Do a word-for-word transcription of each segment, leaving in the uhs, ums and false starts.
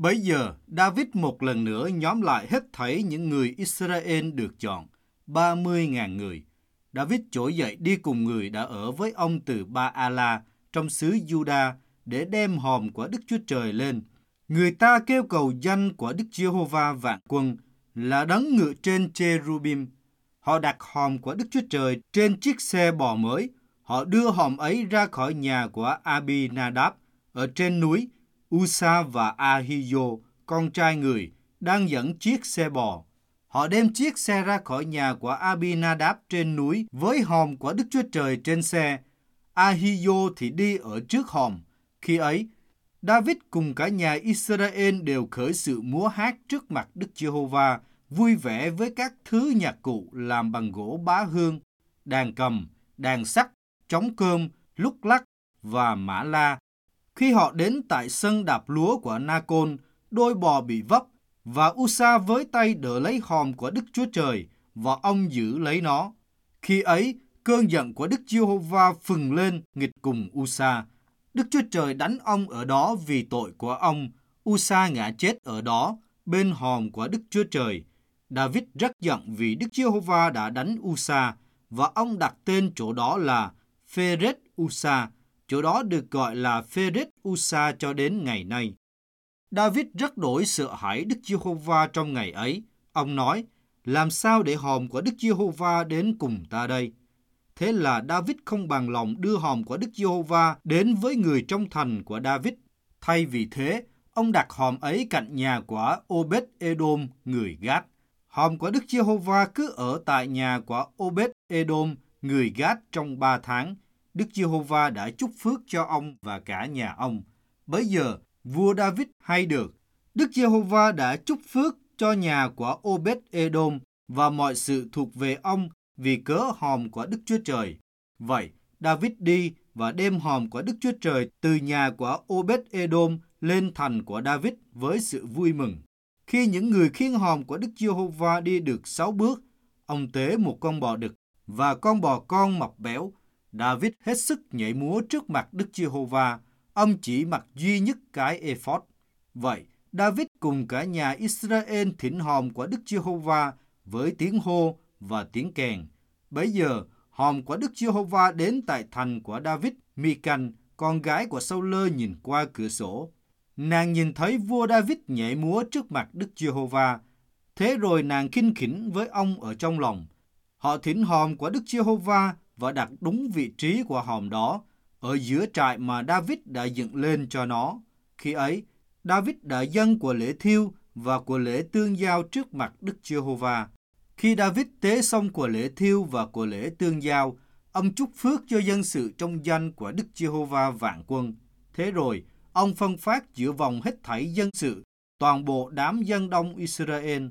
Bấy giờ, David một lần nữa nhóm lại hết thảy những người Israel được chọn, ba mươi ngàn người. David trỗi dậy đi cùng người đã ở với ông từ Ba-a-la trong xứ Juda để đem hòm của Đức Chúa Trời lên. Người ta kêu cầu danh của Đức Giê-hô-va vạn quân là đấng ngự trên Chê-ru-bim. Họ đặt hòm của Đức Chúa Trời trên chiếc xe bò mới. Họ đưa hòm ấy ra khỏi nhà của Abi-na-đáp ở trên núi. Usa và Ahio, con trai người, đang dẫn chiếc xe bò. Họ đem chiếc xe ra khỏi nhà của Abi-na-đáp trên núi với hòm của Đức Chúa Trời trên xe. Ahio thì đi ở trước hòm. Khi ấy, David cùng cả nhà Israel đều khởi sự múa hát trước mặt Đức Giê-hô-va, vui vẻ với các thứ nhạc cụ làm bằng gỗ bá hương, đàn cầm, đàn sắt, trống cơm, lúc lắc và mã la. Khi họ đến tại sân đạp lúa của Na-côn, đôi bò bị vấp, và Usa với tay đỡ lấy hòm của Đức Chúa Trời, và ông giữ lấy nó. Khi ấy, cơn giận của Đức Giê-hô-va phừng lên nghịch cùng Usa. Đức Chúa Trời đánh ông ở đó vì tội của ông. Usa ngã chết ở đó, bên hòm của Đức Chúa Trời. David rất giận vì Đức Giê-hô-va đã đánh Usa, và ông đặt tên chỗ đó là Phê-rết Usa. Chỗ đó được gọi là Phê-rết Usa cho đến ngày nay. David rất đổi sợ hãi Đức Giê-hô-va trong ngày ấy. Ông nói, làm sao để hòm của Đức Giê-hô-va đến cùng ta đây? Thế là David không bằng lòng đưa hòm của Đức Giê-hô-va đến với người trong thành của David. Thay vì thế, ông đặt hòm ấy cạnh nhà của Obed-edom, người Gát. Hòm của Đức Giê-hô-va cứ ở tại nhà của Obed-edom, người Gát trong ba tháng. Đức Giê-hô-va đã chúc phước cho ông và cả nhà ông. Bấy giờ, vua David hay được, Đức Giê-hô-va đã chúc phước cho nhà của Obed-edom và mọi sự thuộc về ông vì cớ hòm của Đức Chúa Trời. Vậy, David đi và đem hòm của Đức Chúa Trời từ nhà của Obed-edom lên thành của David với sự vui mừng. Khi những người khiêng hòm của Đức Giê-hô-va đi được sáu bước, ông tế một con bò đực và con bò con mập béo. David hết sức nhảy múa trước mặt Đức Giê-hô-va. Ông chỉ mặc duy nhất cái ephod. Vậy, David cùng cả nhà Israel thỉnh hòm của Đức Giê-hô-va với tiếng hô và tiếng kèn. Bấy giờ, hòm của Đức Giê-hô-va đến tại thành của David. Mi-canh, con gái của Sau-lơ nhìn qua cửa sổ. Nàng nhìn thấy vua David nhảy múa trước mặt Đức Giê-hô-va. Thế rồi nàng khinh khỉnh với ông ở trong lòng. Họ thỉnh hòm của Đức Giê-hô-va và đặt đúng vị trí của hòm đó, ở giữa trại mà David đã dựng lên cho nó. Khi ấy, David đã dâng của lễ thiêu và của lễ tương giao trước mặt Đức Giê-hô-va. Khi David tế xong của lễ thiêu và của lễ tương giao, ông chúc phước cho dân sự trong danh của Đức Giê-hô-va vạn quân. Thế rồi, ông phân phát giữa vòng hết thảy dân sự, toàn bộ đám dân đông Israel.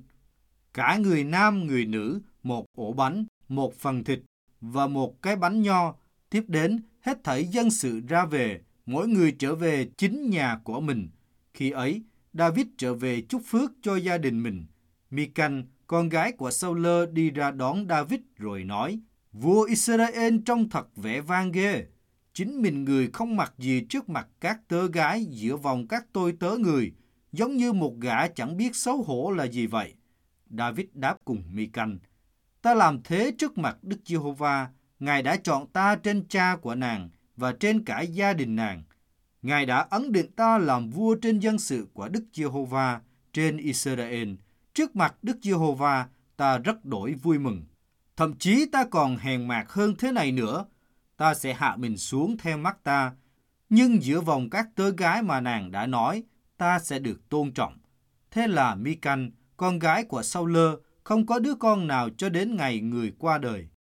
Cả người nam người nữ, một ổ bánh, một phần thịt và một cái bánh nho. Tiếp đến, hết thảy dân sự ra về, mỗi người trở về chính nhà của mình. Khi ấy, David trở về chúc phước cho gia đình mình. Mi-canh, con gái của Sau-lơ đi ra đón David rồi nói, vua Israel trông thật vẻ vang ghê. Chính mình người không mặc gì trước mặt các tớ gái giữa vòng các tôi tớ người, giống như một gã chẳng biết xấu hổ là gì vậy. David đáp cùng Mi-canh, ta làm thế trước mặt Đức Giê-hô-va, Ngài đã chọn ta trên cha của nàng và trên cả gia đình nàng. Ngài đã ấn định ta làm vua trên dân sự của Đức Giê-hô-va trên Israel. Trước mặt Đức Giê-hô-va, ta rất đổi vui mừng. Thậm chí ta còn hèn mạt hơn thế này nữa. Ta sẽ hạ mình xuống theo mắt ta. Nhưng giữa vòng các tớ gái mà nàng đã nói, ta sẽ được tôn trọng. Thế là Mi-canh, con gái của Sau-lơ, không có đứa con nào cho đến ngày người qua đời.